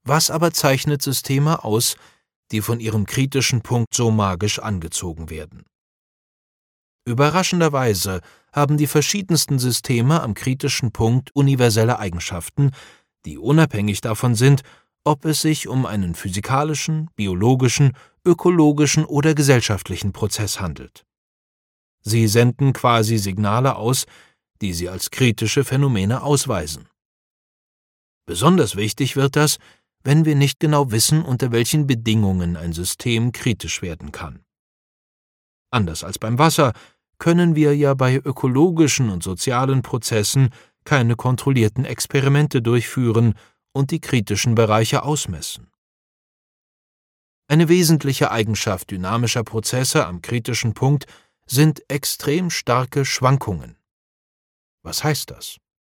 Was aber zeichnet Systeme aus, die von ihrem kritischen Punkt so magisch angezogen werden? Überraschenderweise haben die verschiedensten Systeme am kritischen Punkt universelle Eigenschaften, die unabhängig davon sind, ob es sich um einen physikalischen, biologischen, ökologischen oder gesellschaftlichen Prozess handelt. Sie senden quasi Signale aus, die sie als kritische Phänomene ausweisen. Besonders wichtig wird das, wenn wir nicht genau wissen, unter welchen Bedingungen ein System kritisch werden kann. Anders als beim Wasser können wir ja bei ökologischen und sozialen Prozessen keine kontrollierten Experimente durchführen und die kritischen Bereiche ausmessen. Eine wesentliche Eigenschaft dynamischer Prozesse am kritischen Punkt sind extrem starke Schwankungen. Was heißt das?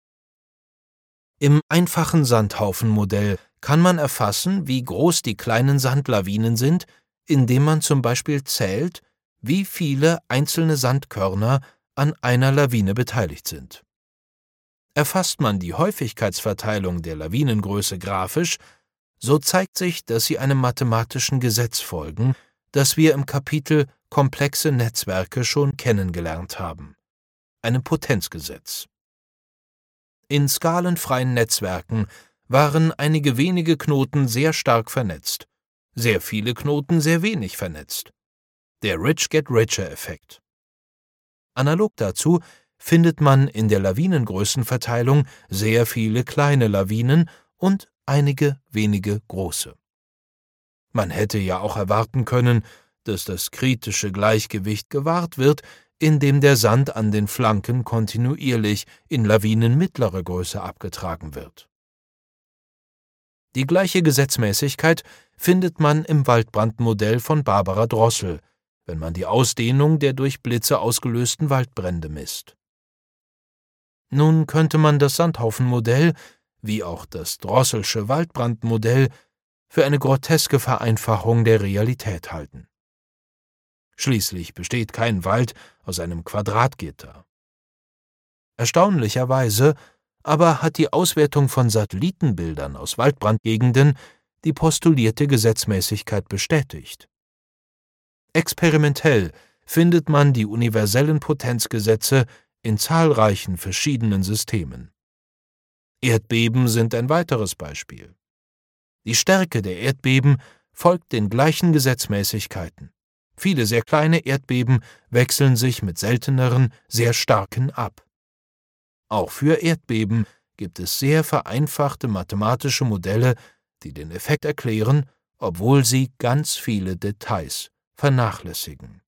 Im einfachen Sandhaufenmodell kann man erfassen, wie groß die kleinen Sandlawinen sind, indem man zum Beispiel zählt, wie viele einzelne Sandkörner an einer Lawine beteiligt sind. Erfasst man die Häufigkeitsverteilung der Lawinengröße grafisch, so zeigt sich, dass sie einem mathematischen Gesetz folgen, das wir im Kapitel Komplexe Netzwerke schon kennengelernt haben, einem Potenzgesetz. In skalenfreien Netzwerken waren einige wenige Knoten sehr stark vernetzt, sehr viele Knoten sehr wenig vernetzt. Der Rich-Get-Richer-Effekt. Analog dazu findet man in der Lawinengrößenverteilung sehr viele kleine Lawinen und einige wenige große. Man hätte ja auch erwarten können, dass das kritische Gleichgewicht gewahrt wird, indem der Sand an den Flanken kontinuierlich in Lawinen mittlerer Größe abgetragen wird. Die gleiche Gesetzmäßigkeit findet man im Waldbrandmodell von Barbara Drossel, wenn man die Ausdehnung der durch Blitze ausgelösten Waldbrände misst. Nun könnte man das Sandhaufenmodell, wie auch das Drosselsche Waldbrandmodell, für eine groteske Vereinfachung der Realität halten. Schließlich besteht kein Wald aus einem Quadratgitter. Erstaunlicherweise aber hat die Auswertung von Satellitenbildern aus Waldbrandgegenden die postulierte Gesetzmäßigkeit bestätigt. Experimentell findet man die universellen Potenzgesetze in zahlreichen verschiedenen Systemen. Erdbeben sind ein weiteres Beispiel. Die Stärke der Erdbeben folgt den gleichen Gesetzmäßigkeiten. Viele sehr kleine Erdbeben wechseln sich mit selteneren, sehr starken ab. Auch für Erdbeben gibt es sehr vereinfachte mathematische Modelle, die den Effekt erklären, obwohl sie ganz viele Details vernachlässigen.